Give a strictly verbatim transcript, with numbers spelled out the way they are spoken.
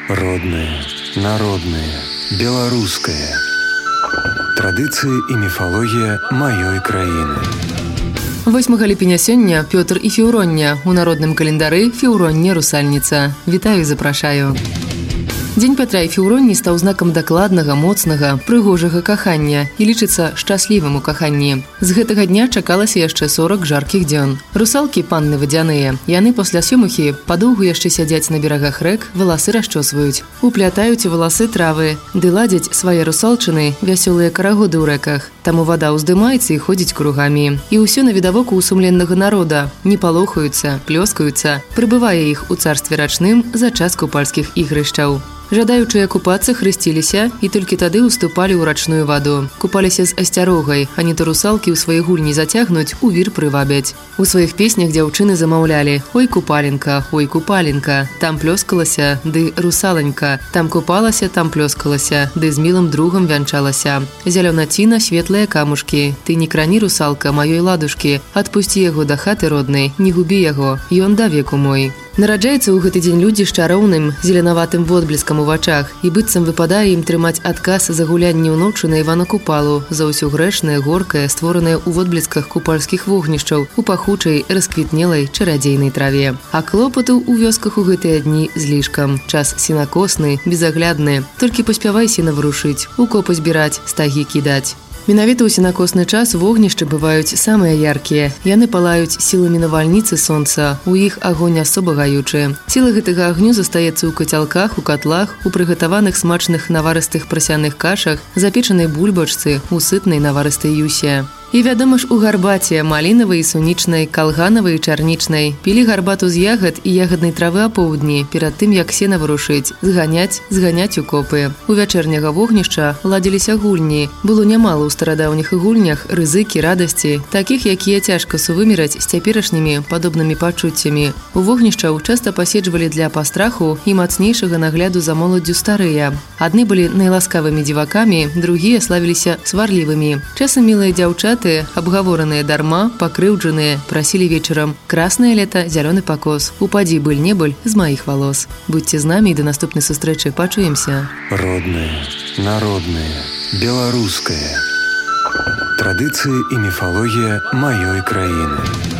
Родное, народное, белорусское. Традыцыі і міфалогія маёй краіны. восьмага ліпеня сёння Пётр і Феўроння. У народным календары Феўроння русальніца. Вітаю і запрашаю. Дзень Пятра і Феўронні стаў знакам дакладнага, моцнага, прыгожага кахання і лічыцца шчаслівым у каханні. З гэтага дня чакалася яшчэ сорак жаркіх дзён. Русалкі панны вадзяныя. Яны пасля сёмухі падоўгу яшчэ сядзяць на берагах рэк, валасы расчосваюць, уплятаюць у валасы травы, ды ладзяць свае русалчыны вясёлыя карагоды ў рэках. Таму вада ўздымаецца і ходзіць кругамі. І ўсё на відавоку у сумленнага народа. Не палохаюцца, плёскаюцца, прыбывае іх у царстве рачным за час купальскіх ігрышчаў. Жадаючыя купацца хрысціліся і толькі тады ўступалі ў рачную ваду. Купаліся з асцярогай, а не то русалкі ў свае гульні зацягнуць, у вір прывабяць. У сваіх песнях дзяўчыны замаўлялі: «Ой, купаленька, ой, купаленька, там плёскалася, ды русаланька, там купалася, там плёскалася, ды з мілым другам вянчалася. Зялёнаціна, светлыя камушкі, ты не крані, русалка, маёй ладушкі, адпусці яго да хаты роднай, не губі яго, ён да веку мой». Нараджаецца ў гэты дзень людзі з чароўным, зеленаватым водблескам у вачах, і быццам выпадае ім трымаць адказ за гулянне ўночы на Івана Купалу, за ўсё грэшнае, горкае, створанае ў водблесках купальскіх вогнішчаў, у пахучай, расквітнелай чарадзейнай траве. А клопатаў у вёсках у гэтыя дні злішкам. Час сенакосны, безаглядны, толькі паспявай сена вырушыць, у копы збіраць, стагі кідаць. Менавіта ў сенакосны час вогнішчы бываюць самыя яркія. Яны палаюць сіламі навальніцы сонца, у іх агонь асоба гаючы. Сіла гэтага агню застаецца ў кацялках, у катлах, у прыгатаваных смачных наварыстых прасяных кашах, запечанай бульбачцы, у сытнай наварыстай юсе. І вядома ж, у гарбаце малінавай, сунічнай, калганавай і чарнічнай. Пілі гарбату з ягад і ягаднай травы апоўдні, перад тым, як сена вырушыць, зганяць, зганяць у копы. У вячэрняга вогнішча ладзіліся гульні. Было нямала ў старадаўніх гульнях рызыкі, радасці, такіх, якія цяжка сувымераць з цяперашнімі падобнымі пачуццямі. У вогнішчаў часта паседжвалі для пастраху і мацнейшага нагляду за моладдзю старыя. Адны былі найласкавымі дзівакамі, другія славіліся сварлівымі. Часам мілыя дзяўчаты, абгавораныя дарма, пакрыўджаныя, прасілі вечарам: «Краснае лета, зялёны пакос, упадзі быль-небыль з маіх валос». Будьце з намі і да наступнай сустрэчы, пачуемся. Родное, народное, беларускае. Традыцыі і міфалогія маёй краіны.